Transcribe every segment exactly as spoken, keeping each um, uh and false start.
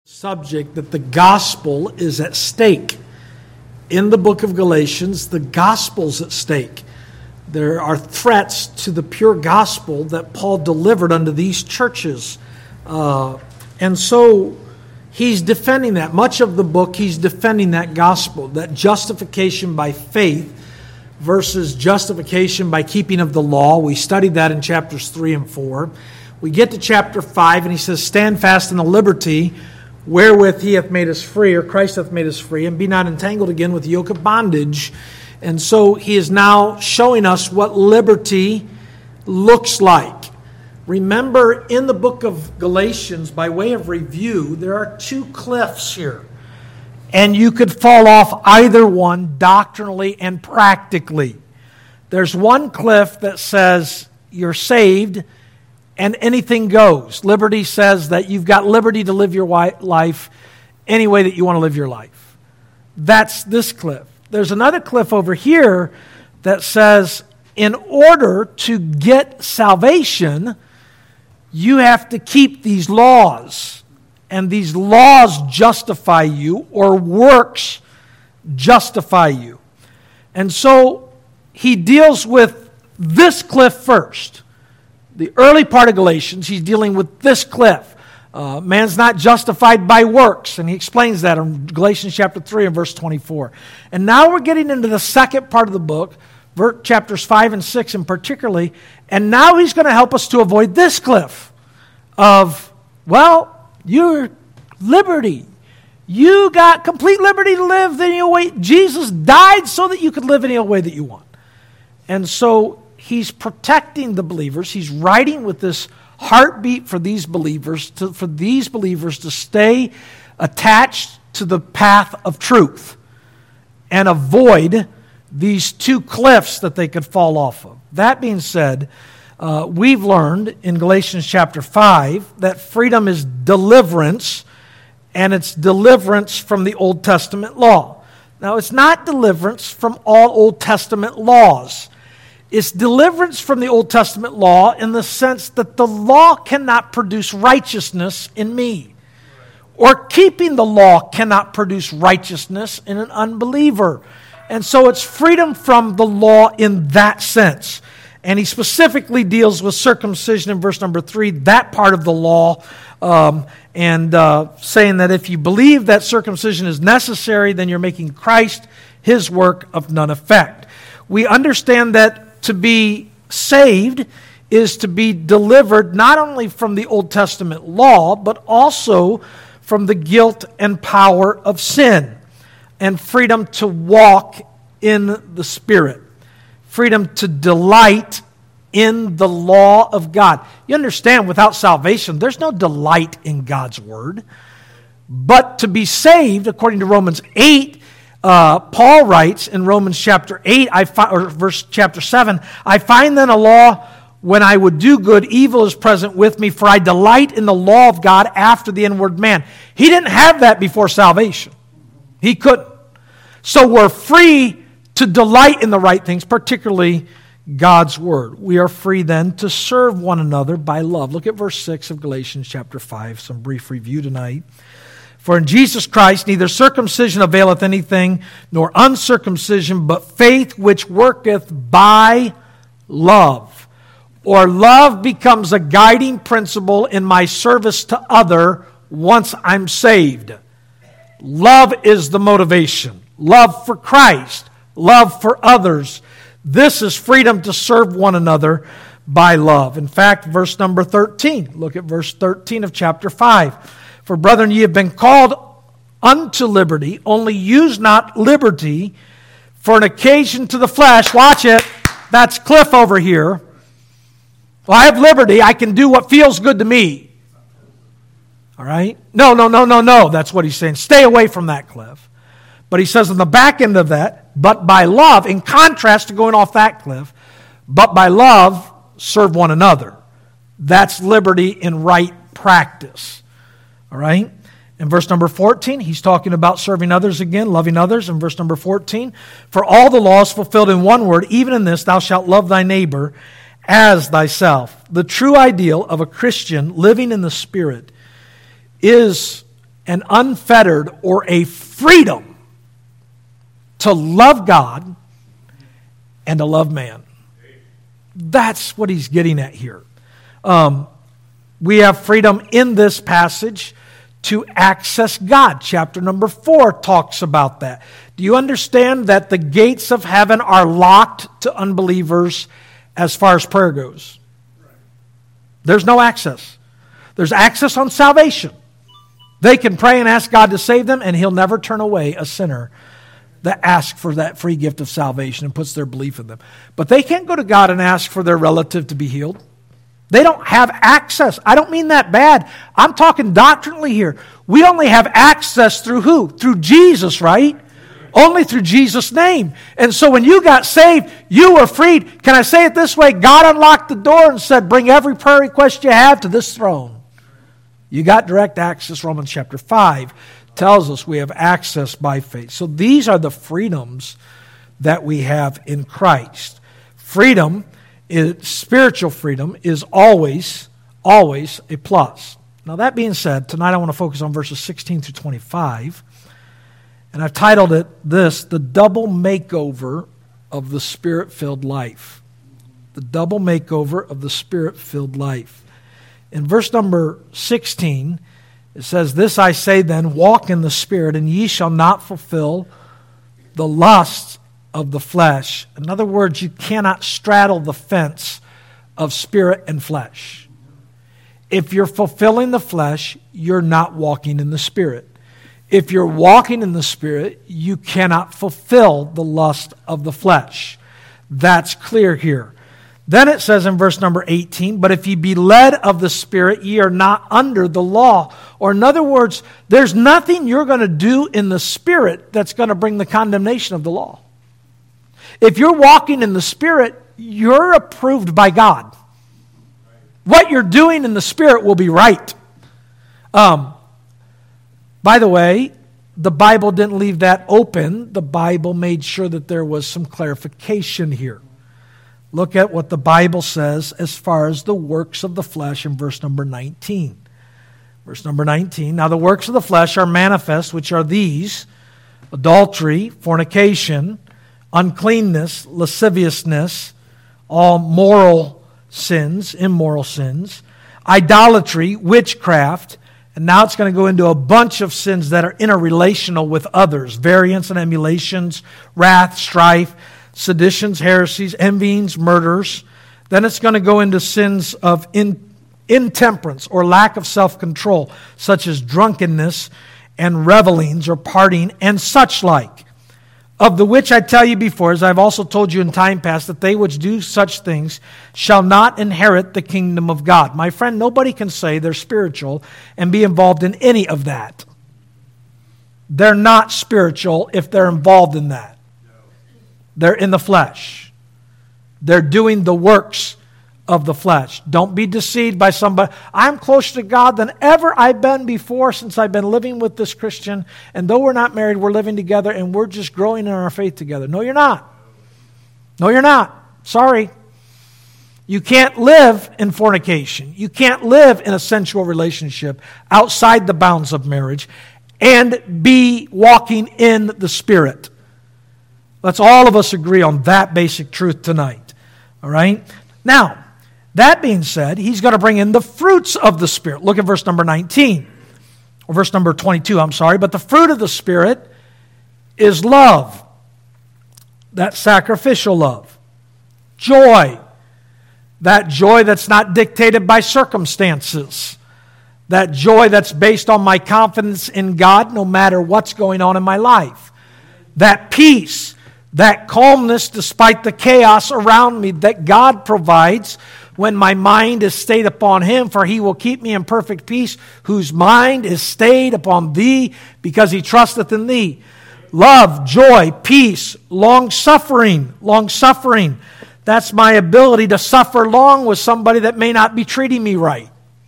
Subject that the gospel is at stake. In the book of Galatians, the gospel's at stake. There are threats to the pure gospel that Paul delivered unto these churches. Uh, and so he's defending that. Much of the book, he's defending that gospel, that justification by faith versus justification by keeping of the law. We studied that in chapters three and four. We get to chapter five, and he says, stand fast in the liberty wherewith he hath made us free, or Christ hath made us free, and be not entangled again with the yoke of bondage. And so he is now showing us what liberty looks like. Remember, in the book of Galatians, by way of review, there are two cliffs here. And you could fall off either one doctrinally and practically. There's one cliff that says you're saved and anything goes. Liberty says that you've got liberty to live your life any way that you want to live your life. That's this cliff. There's another cliff over here that says in order to get salvation, you have to keep these laws. And these laws justify you, or works justify you. And so he deals with this cliff first. The early part of Galatians, he's dealing with this cliff. Uh, man's not justified by works, and he explains that in Galatians chapter three and verse twenty-four. And now we're getting into the second part of the book, chapters five and six in particularly, and now he's going to help us to avoid this cliff of, well, your liberty. You got complete liberty to live any way. Jesus died so that you could live any way that you want. And so he's protecting the believers. He's writing with this heartbeat for these believers, to, for these believers to stay attached to the path of truth and avoid these two cliffs that they could fall off of. That being said, uh, we've learned in Galatians chapter five that freedom is deliverance, and it's deliverance from the Old Testament law. Now, it's not deliverance from all Old Testament laws. It's deliverance from the Old Testament law in the sense that the law cannot produce righteousness in me. Or keeping the law cannot produce righteousness in an unbeliever. And so it's freedom from the law in that sense. And he specifically deals with circumcision in verse number three, that part of the law, um, and uh, saying that if you believe that circumcision is necessary, then you're making Christ, his work, of none effect. We understand that to be saved is to be delivered not only from the Old Testament law, but also from the guilt and power of sin, and freedom to walk in the Spirit, freedom to delight in the law of God. You understand, without salvation, there's no delight in God's Word. But to be saved, according to Romans eight, Uh, Paul writes in Romans chapter eight, I fi- or verse chapter seven, I find then a law, when I would do good, evil is present with me, for I delight in the law of God after the inward man. He didn't have that before salvation. He couldn't. So we're free to delight in the right things, particularly God's Word. We are free then to serve one another by love. Look at verse six of Galatians chapter five, some brief review tonight. For in Jesus Christ neither circumcision availeth anything, nor uncircumcision, but faith which worketh by love. Or love becomes a guiding principle in my service to other once I'm saved. Love is the motivation. Love for Christ. Love for others. This is freedom to serve one another by love. In fact, verse number thirteen. Look at verse thirteen of chapter five. For brethren, ye have been called unto liberty, only use not liberty for an occasion to the flesh. Watch it. That's Cliff over here. Well, I have liberty. I can do what feels good to me. All right? No, no, no, no, no. That's what he's saying. Stay away from that, Cliff. But he says on the back end of that, but by love, in contrast to going off that cliff, but by love, serve one another. That's liberty in right practice. All right? In verse number fourteen, he's talking about serving others again, loving others. In verse number fourteen, for all the law is fulfilled in one word, even in this, thou shalt love thy neighbor as thyself. The true ideal of a Christian living in the Spirit is an unfettered or a freedom to love God and to love man. That's what he's getting at here. Um, we have freedom in this passage to access God. Chapter number four talks about that. Do you understand that the gates of heaven are locked to unbelievers as far as prayer goes? There's no access. There's access on salvation. They can pray and ask God to save them, and He'll never turn away a sinner that asks for that free gift of salvation and puts their belief in them. But they can't go to God and ask for their relative to be healed. They don't have access. I don't mean that bad. I'm talking doctrinally here. We only have access through who? Through Jesus, right? Only through Jesus' name. And so when you got saved, you were freed. Can I say it this way? God unlocked the door and said, bring every prayer request you have to this throne. You got direct access. Romans chapter five tells us we have access by faith. So these are the freedoms that we have in Christ. Freedom, is, spiritual freedom, is always, always a plus. Now that being said, tonight I want to focus on verses sixteen through twenty-five. And I've titled it this, The Double Makeover of the Spirit-Filled Life. The double makeover of the Spirit-Filled life. In verse number sixteen, it says, This I say then, walk in the Spirit, and ye shall not fulfill the lusts of the flesh. In other words, you cannot straddle the fence of spirit and flesh. If you're fulfilling the flesh, you're not walking in the Spirit. If you're walking in the Spirit, you cannot fulfill the lust of the flesh. That's clear here. Then it says in verse number eighteen, But if ye be led of the Spirit, ye are not under the law. Or in other words, there's nothing you're going to do in the Spirit that's going to bring the condemnation of the law. If you're walking in the Spirit, you're approved by God. What you're doing in the Spirit will be right. Um, by the way, the Bible didn't leave that open. The Bible made sure that there was some clarification here. Look at what the Bible says as far as the works of the flesh in verse number nineteen. Verse number nineteen, Now the works of the flesh are manifest, which are these, adultery, fornication, uncleanness, lasciviousness, all moral sins, immoral sins, idolatry, witchcraft, and now it's going to go into a bunch of sins that are interrelational with others, variance and emulations, wrath, strife, seditions, heresies, envyings, murders. Then it's going to go into sins of in, intemperance or lack of self-control, such as drunkenness and revelings or partying and such like. Of the which I tell you before, as I have also told you in time past, that they which do such things shall not inherit the kingdom of God. My friend, nobody can say they're spiritual and be involved in any of that. They're not spiritual if they're involved in that. They're in the flesh. They're doing the works of the flesh. Don't be deceived by somebody. I'm closer to God than ever I've been before since I've been living with this Christian. And though we're not married, we're living together and we're just growing in our faith together. No, you're not. No, you're not. Sorry. You can't live in fornication. You can't live in a sensual relationship outside the bounds of marriage and be walking in the Spirit. Let's all of us agree on that basic truth tonight. All right? Now, that being said, he's going to bring in the fruits of the Spirit. Look at verse number nineteen. Or verse number twenty-two, I'm sorry. But the fruit of the Spirit is love. That sacrificial love. Joy. That joy that's not dictated by circumstances. That joy that's based on my confidence in God no matter what's going on in my life. That peace. That calmness despite the chaos around me that God provides when my mind is stayed upon Him, for He will keep me in perfect peace, whose mind is stayed upon Thee, because he trusteth in Thee. Love, joy, peace, long-suffering, long-suffering. That's my ability to suffer long with somebody that may not be treating me right.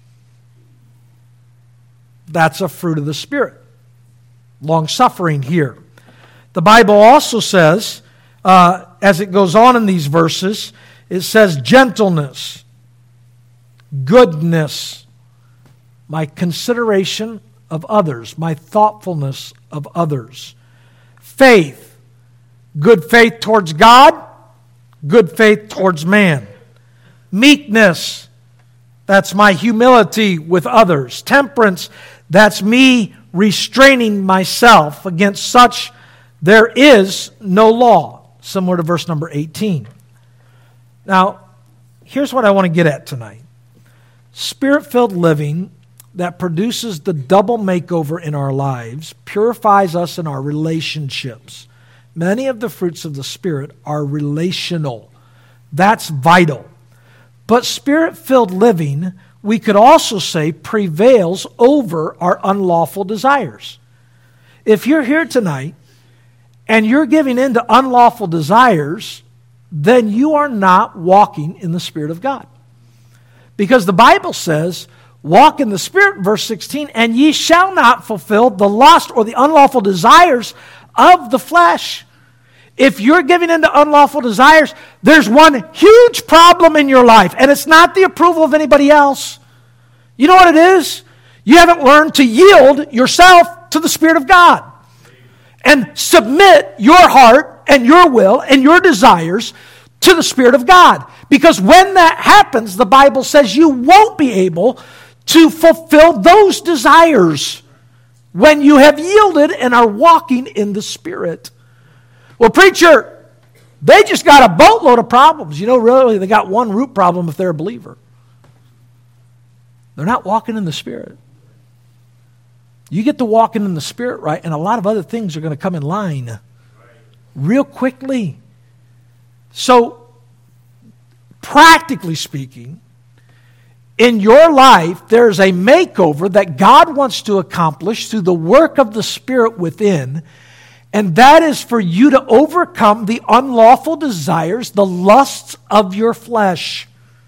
That's a fruit of the Spirit. Long-suffering here. The Bible also says, uh, as it goes on in these verses, it says gentleness, goodness, my consideration of others, my thoughtfulness of others. Faith, good faith towards God, good faith towards man. Meekness, that's my humility with others. Temperance, that's me restraining myself. Against such there is no law. Similar to verse number eighteen. Now, here's what I want to get at tonight. Spirit-filled living that produces the double makeover in our lives purifies us in our relationships. Many of the fruits of the Spirit are relational. That's vital. But Spirit-filled living, we could also say, prevails over our unlawful desires. If you're here tonight and you're giving in to unlawful desires, then you are not walking in the Spirit of God. Because the Bible says, walk in the Spirit, verse sixteen, and ye shall not fulfill the lust or the unlawful desires of the flesh. If you're giving in to unlawful desires, there's one huge problem in your life, and it's not the approval of anybody else. You know what it is? You haven't learned to yield yourself to the Spirit of God and submit your heart and your will and your desires to the Spirit of God. Because when that happens, the Bible says you won't be able to fulfill those desires when you have yielded and are walking in the Spirit. Well, preacher, they just got a boatload of problems. You know, really, they got one root problem if they're a believer. They're not walking in the Spirit. You get to walking in the Spirit right, and a lot of other things are going to come in line real quickly. So, practically speaking, in your life, there's a makeover that God wants to accomplish through the work of the Spirit within, and that is for you to overcome the unlawful desires, the lusts of your flesh.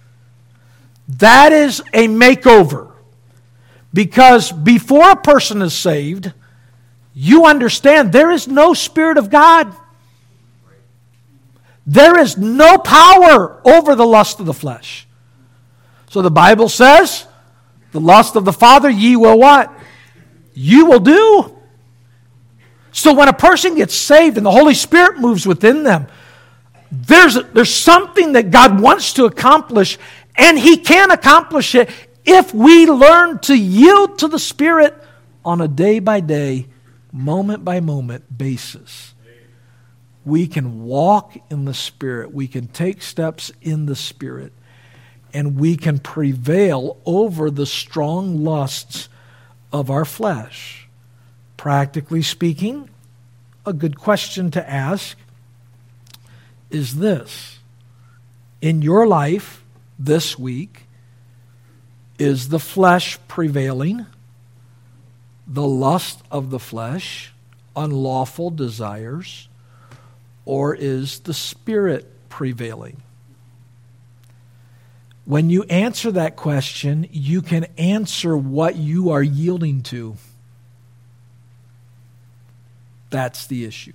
That is a makeover. Because before a person is saved, you understand there is no Spirit of God. There is no power over the lust of the flesh. So the Bible says, the lust of the Father ye will what? You will do. So when a person gets saved and the Holy Spirit moves within them, there's, there's something that God wants to accomplish, and He can accomplish it if we learn to yield to the Spirit on a day-by-day, moment-by-moment basis. We can walk in the Spirit. We can take steps in the Spirit. And we can prevail over the strong lusts of our flesh. Practically speaking, a good question to ask is this. In your life this week, is the flesh prevailing? The lust of the flesh, unlawful desires? Or is the Spirit prevailing? When you answer that question, you can answer what you are yielding to. That's the issue.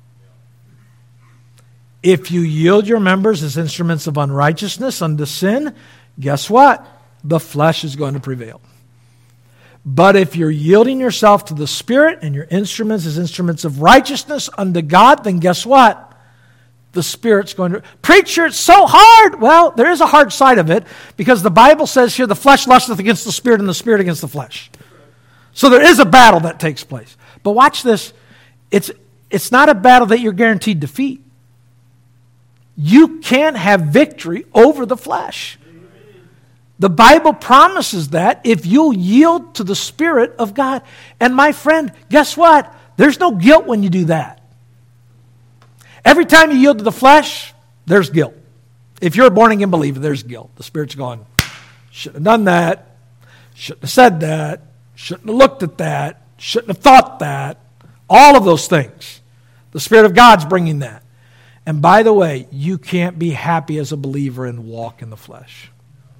If you yield your members as instruments of unrighteousness unto sin, guess what? The flesh is going to prevail. But if you're yielding yourself to the Spirit and your instruments as instruments of righteousness unto God, then guess what? The Spirit's going to... Preacher, it's so hard. Well, there is a hard side of it, because the Bible says here, the flesh lusteth against the Spirit and the Spirit against the flesh. So there is a battle that takes place. But watch this. It's, it's not a battle that you're guaranteed defeat. You can have victory over the flesh. The Bible promises that if you'll yield to the Spirit of God. And my friend, guess what? There's no guilt when you do that. Every time you yield to the flesh, there's guilt. If you're a born-again believer, there's guilt. The Spirit's going, shouldn't have done that, shouldn't have said that, shouldn't have looked at that, shouldn't have thought that. All of those things. The Spirit of God's bringing that. And by the way, you can't be happy as a believer and walk in the flesh.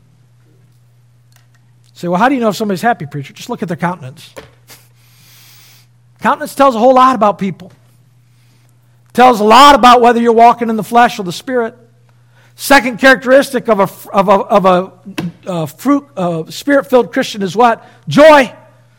Say, well, how do you know if somebody's happy, preacher? Just look at their countenance. Countenance tells a whole lot about people. Tells a lot about whether you're walking in the flesh or the Spirit. Second characteristic of a, of a, of a uh, fruit, uh, Spirit-filled Christian is what? Joy.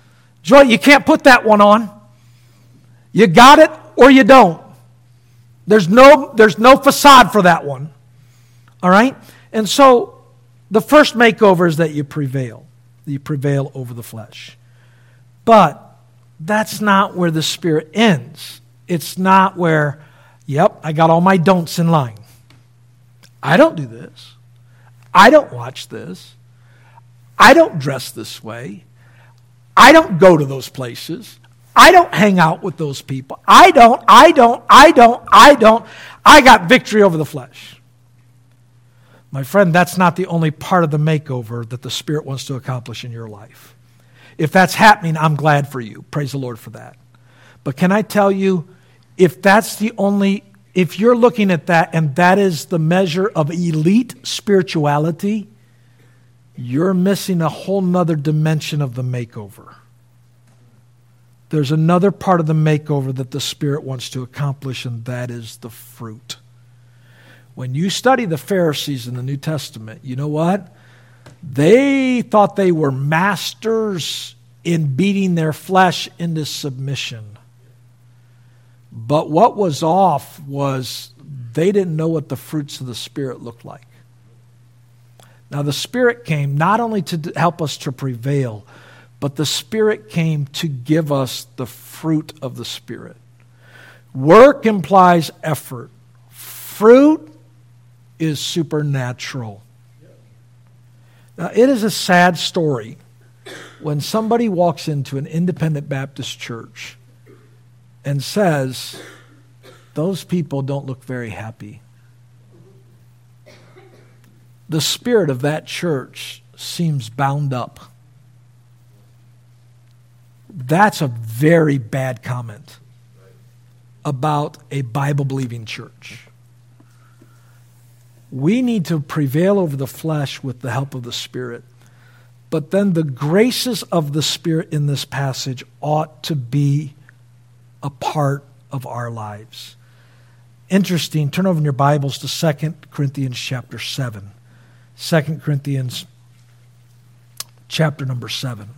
Joy, you can't put that one on. You got it or you don't. There's no, there's no facade for that one. All right? And so the first makeover is that you prevail. You prevail over the flesh. But that's not where the Spirit ends. It's not where, yep, I got all my don'ts in line. I don't do this. I don't watch this. I don't dress this way. I don't go to those places. I don't hang out with those people. I don't, I don't, I don't, I don't. I got victory over the flesh. My friend, that's not the only part of the makeover that the Spirit wants to accomplish in your life. If that's happening, I'm glad for you. Praise the Lord for that. But can I tell you, if that's the only, if you're looking at that and that is the measure of elite spirituality, you're missing a whole nother dimension of the makeover. There's another part of the makeover that the Spirit wants to accomplish, and that is the fruit. When you study the Pharisees in the New Testament, you know what? They thought they were masters in beating their flesh into submission. But what was off was they didn't know what the fruits of the Spirit looked like. Now the Spirit came not only to help us to prevail, but the Spirit came to give us the fruit of the Spirit. Work implies effort. Fruit is supernatural. Now, it is a sad story when somebody walks into an independent Baptist church and says, those people don't look very happy. The spirit of that church seems bound up. That's a very bad comment about a Bible-believing church. We need to prevail over the flesh with the help of the Spirit. But then the graces of the Spirit in this passage ought to be a part of our lives. Interesting, turn over in your Bibles to Second Corinthians chapter seven. Second Corinthians chapter number seven.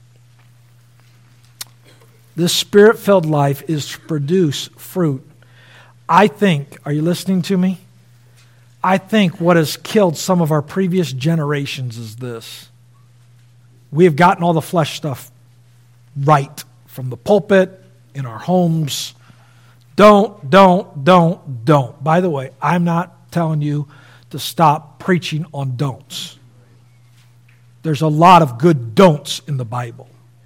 This Spirit-filled life is to produce fruit. I think, are you listening to me? I think what has killed some of our previous generations is this. We have gotten all the flesh stuff right from the pulpit, in our homes. Don't, don't, don't, don't. By the way, I'm not telling you to stop preaching on don'ts. There's a lot of good don'ts in the Bible.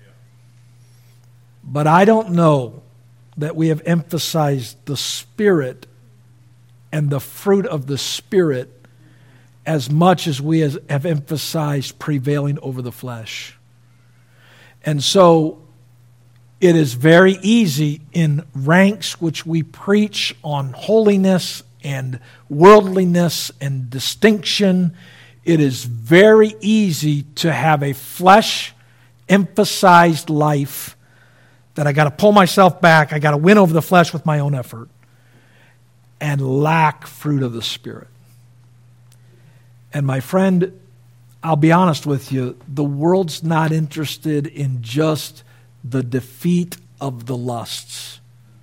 But I don't know that we have emphasized the Spirit and the fruit of the Spirit as much as we has, have emphasized prevailing over the flesh. And so it is very easy in ranks which we preach on holiness and worldliness and distinction, it is very easy to have a flesh-emphasized life that I got to pull myself back, I got to win over the flesh with my own effort, and lack fruit of the Spirit. And my friend, I'll be honest with you, the world's not interested in just the defeat of the lusts.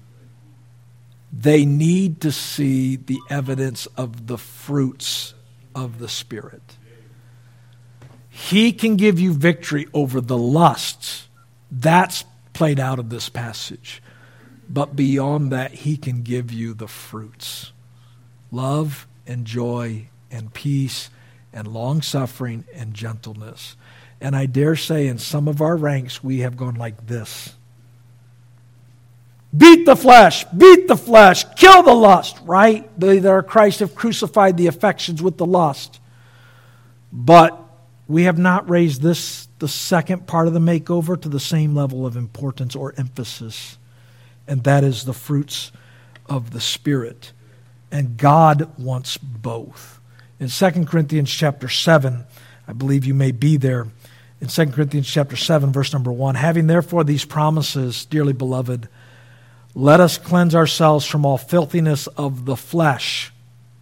They need to see the evidence of the fruits of the Spirit. He can give you victory over the lusts. That's played out of this passage. But beyond that, He can give you the fruits. Love and joy and peace and long-suffering and gentleness. And I dare say in some of our ranks, we have gone like this. Beat the flesh, beat the flesh, kill the lust, right? They that are Christ have crucified the affections with the lust. But we have not raised this, the second part of the makeover, to the same level of importance or emphasis. And that is the fruits of the Spirit. And God wants both. In Second Corinthians chapter seven, I believe you may be there. In Second Corinthians chapter seven, verse number one, having therefore these promises, dearly beloved, let us cleanse ourselves from all filthiness of the flesh.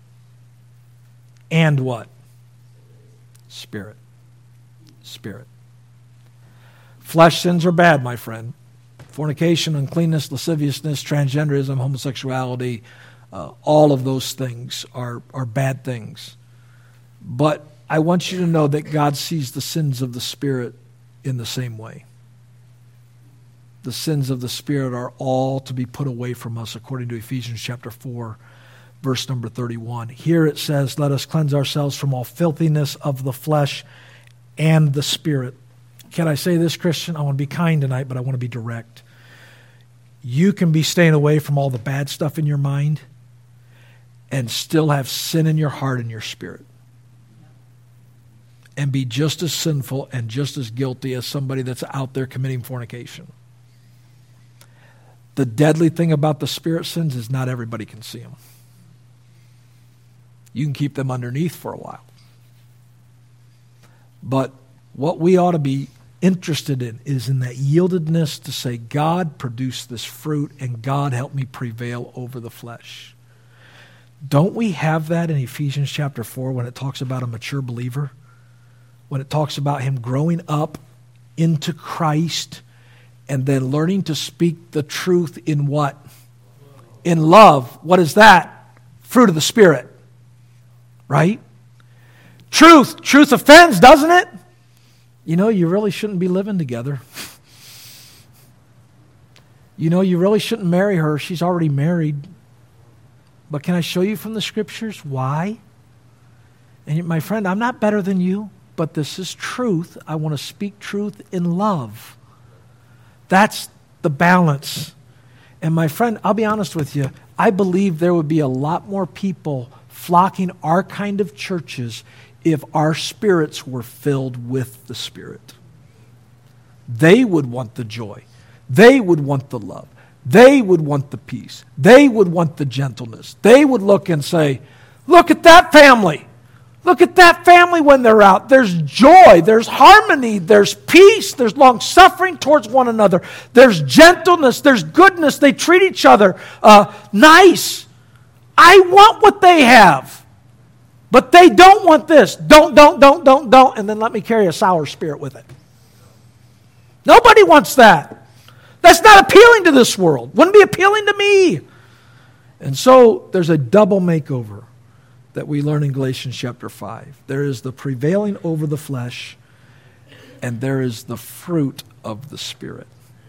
And what? Spirit. Spirit. Flesh sins are bad, my friend. Fornication, uncleanness, lasciviousness, transgenderism, homosexuality, uh, all of those things are, are bad things. But I want you to know that God sees the sins of the Spirit in the same way. The sins of the Spirit are all to be put away from us, according to Ephesians chapter four, verse number thirty-one. Here it says, let us cleanse ourselves from all filthiness of the flesh and the Spirit. Can I say this, Christian? I want to be kind tonight, but I want to be direct. You can be staying away from all the bad stuff in your mind and still have sin in your heart and your spirit. And be just as sinful and just as guilty as somebody that's out there committing fornication. The deadly thing about the spirit sins is not everybody can see them. You can keep them underneath for a while. But what we ought to be interested in is in that yieldedness to say, God, produce this fruit, and God, help me prevail over the flesh. Don't we have that in Ephesians chapter four when it talks about a mature believer? When it talks about him growing up into Christ and then learning to speak the truth in what? In love. What is that? Fruit of the Spirit. Right? Truth. Truth offends, doesn't it? You know, you really shouldn't be living together. You know, you really shouldn't marry her. She's already married. But can I show you from the Scriptures why? And my friend, I'm not better than you, but this is truth. I want to speak truth in love. That's the balance. And my friend, I'll be honest with you, I believe there would be a lot more people flocking our kind of churches if our spirits were filled with the Spirit. They would want the joy. They would want the love. They would want the peace. They would want the gentleness. They would look and say, look at that family. Look at that family when they're out. There's joy. There's harmony. There's peace. There's long suffering towards one another. There's gentleness. There's goodness. They treat each other uh, nice. I want what they have. But they don't want this. Don't, don't, don't, don't, don't. And then let me carry a sour spirit with it. Nobody wants that. That's not appealing to this world. Wouldn't be appealing to me. And so there's a double makeover that we learn in Galatians chapter five. There is the prevailing over the flesh, and there is the fruit of the Spirit.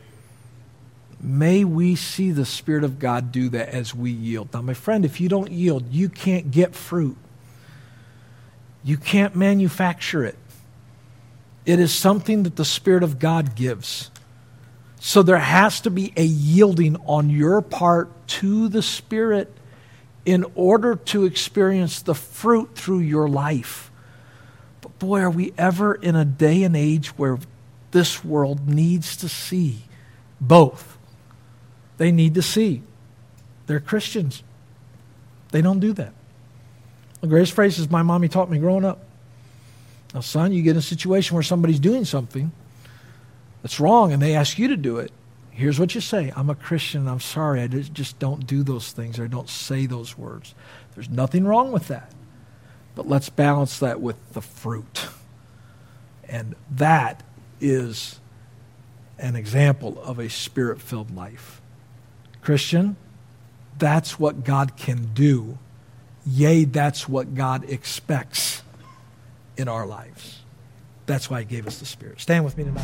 May we see the Spirit of God do that as we yield. Now, my friend, if you don't yield, you can't get fruit. You can't manufacture it. It is something that the Spirit of God gives. So there has to be a yielding on your part to the Spirit in order to experience the fruit through your life. But boy, are we ever in a day and age where this world needs to see both. They need to see. They're Christians. They don't do that. The greatest phrase is my mommy taught me growing up. Now, son, you get in a situation where somebody's doing something that's wrong and they ask you to do it. Here's what you say. I'm a Christian. I'm sorry. I just don't do those things or I don't say those words. There's nothing wrong with that. But let's balance that with the fruit. And that is an example of a Spirit-filled life. Christian, that's what God can do. Yea, that's what God expects in our lives. That's why He gave us the Spirit. Stand with me tonight.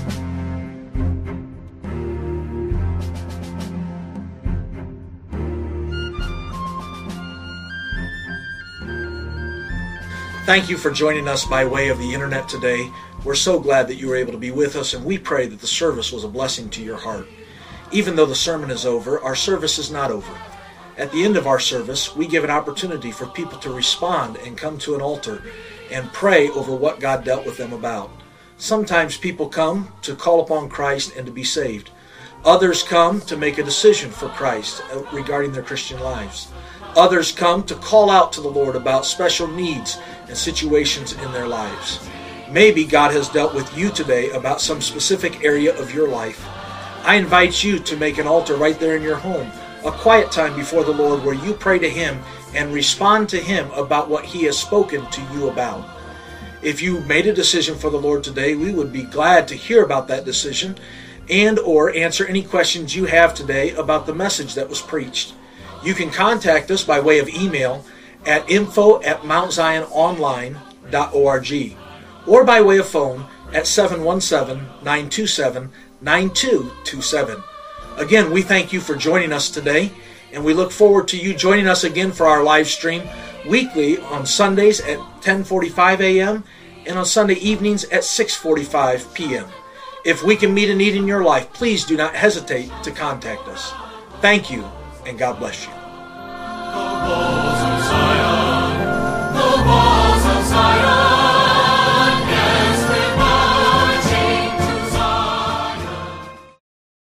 Thank you for joining us by way of the internet today. We're so glad that you were able to be with us, and we pray that the service was a blessing to your heart. Even though the sermon is over, our service is not over. At the end of our service, we give an opportunity for people to respond and come to an altar and pray over what God dealt with them about. Sometimes people come to call upon Christ and to be saved. Others come to make a decision for Christ regarding their Christian lives. Others come to call out to the Lord about special needs and situations in their lives. Maybe God has dealt with you today about some specific area of your life. I invite you to make an altar right there in your home, a quiet time before the Lord where you pray to Him and respond to Him about what He has spoken to you about. If you made a decision for the Lord today, we would be glad to hear about that decision and or answer any questions you have today about the message that was preached. You can contact us by way of email at info at mount zion online dot org or by way of phone at seven one seven, nine two seven, nine two two seven. Again, we thank you for joining us today, and we look forward to you joining us again for our live stream weekly on Sundays at ten forty-five a.m. and on Sunday evenings at six forty-five p.m. If we can meet a need in your life, please do not hesitate to contact us. Thank you, and God bless you.